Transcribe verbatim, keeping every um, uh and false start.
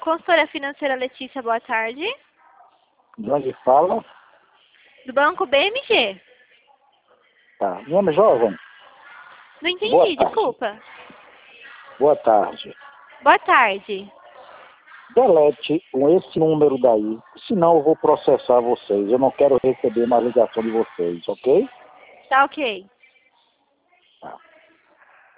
Consultora financeira Letícia, boa tarde. De onde fala? Do Banco B M G. Tá. Meu nome é jovem? Não entendi, Boa tarde. desculpa. Boa tarde. Boa tarde. Delete com esse número daí, senão eu vou processar vocês. Eu não quero receber mais ligação de vocês, ok? Tá ok.